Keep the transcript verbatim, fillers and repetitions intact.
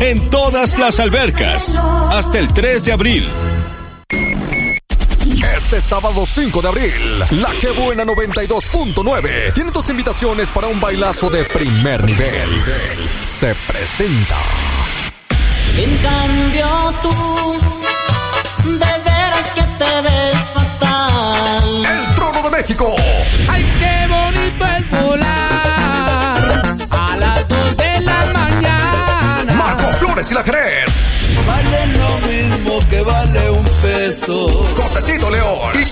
en todas las albercas, hasta el tres de abril. Este sábado cinco de abril, La Que Buena noventa y dos punto nueve tiene dos invitaciones para un bailazo de primer nivel. Se presenta. En cambio tú, de veras que te ves fatal. El Trono de México. ¡Ay, qué bonito es volar! A las dos de la mañana. Marco Flores y La Jerez. Vale lo mismo que vale un peso. Josecito León. Y